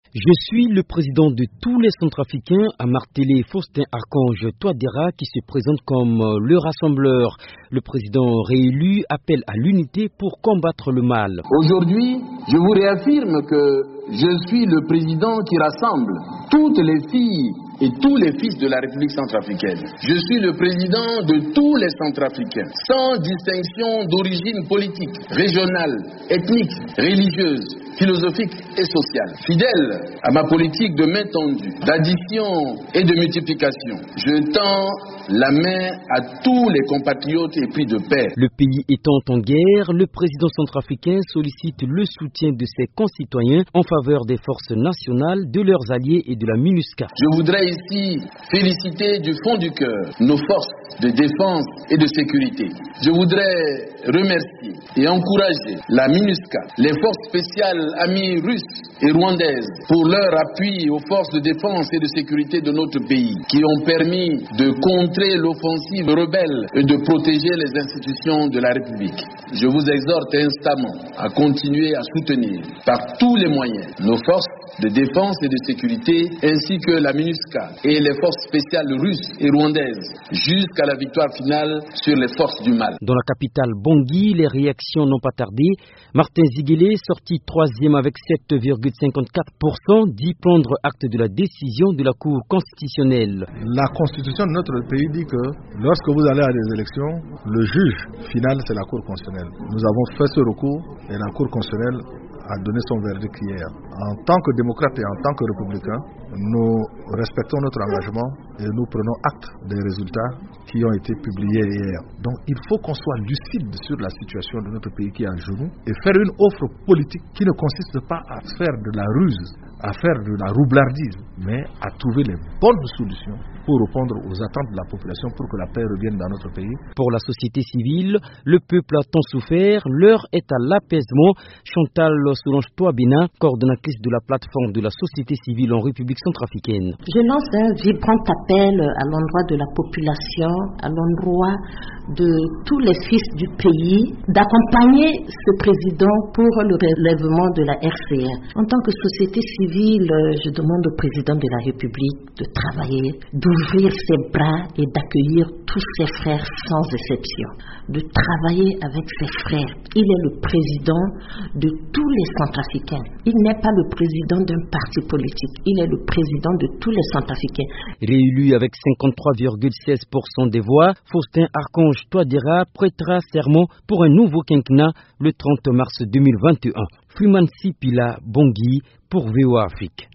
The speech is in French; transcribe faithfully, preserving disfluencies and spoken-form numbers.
Je suis le président de tous les Centrafricains, a martelé Faustin Archange Touadéra qui se présente comme le rassembleur. Le président réélu appelle à l'unité pour combattre le mal. Aujourd'hui, je vous réaffirme que je suis le président qui rassemble toutes les filles et tous les fils de la République centrafricaine. Je suis le président de tous les Centrafricains, sans distinction d'origine politique, régionale, ethnique, religieuse, philosophique et sociale. Fidèle à ma politique de main tendue, d'addition et de multiplication, je tends la main à tous les compatriotes et puis de paix. Le pays étant en guerre, le président centrafricain sollicite le soutien de ses concitoyens en faveur des forces nationales, de leurs alliés et de la MINUSCA. Je voudrais ici féliciter du fond du cœur nos forces de défense et de sécurité. Je voudrais remercier et encourager la MINUSCA, les forces spéciales amies russes et rwandaises pour leur appui aux forces de défense et de sécurité de notre pays qui ont permis de contrer l'offensive rebelle et de protéger les institutions de la République. Je vous exhorte instamment à continuer à soutenir par tous les moyens nos forces de défense et de sécurité ainsi que la MINUSCA et les forces spéciales russes et rwandaises jusqu'à la victoire finale sur les forces du mal. Dans la capitale Bangui, les réactions n'ont pas tardé. Martin Ziguélé, sorti troisième avec sept virgule cinquante-quatre pour cent, dit prendre acte de la décision de la Cour constitutionnelle. La constitution de notre pays dit que lorsque vous allez à des élections, le juge final c'est la Cour constitutionnelle. Nous avons fait ce recours et la Cour constitutionnelle a donné son verdict hier. En tant que démocrate et en tant que républicain, nous respectons notre engagement et nous prenons acte des résultats qui ont été publiés hier. Donc il faut qu'on soit lucide sur la situation de notre pays qui est à genoux et faire une offre politique qui ne consiste pas à faire de la ruse, à faire de la roublardise, mais à trouver les bonnes solutions pour répondre aux attentes de la population pour que la paix revienne dans notre pays. Pour la société civile, le peuple a tant souffert, l'heure est à l'apaisement. Chantal Solange Touabina, coordonnatrice de la plateforme de la société civile en République centrafricaine. Je lance un vibrant appel à l'endroit de la population, à l'endroit de tous les fils du pays, d'accompagner ce président pour le relèvement de la R C A. En tant que société civile, je demande au président de la République de travailler, d'ouvrir ses bras et d'accueillir tous ses frères sans exception, de travailler avec ses frères. Il est le président de tous les Centrafricains. Il n'est pas le président d'un parti politique, il est le président de tous les Centrafricains. Réélu avec cinquante-trois virgule seize pour cent des voix, Faustin Archange Touadéra prêtera serment pour un nouveau quinquennat le trente mars deux mille vingt et un. Freeman Sipila Bangui pour V O A Afrique.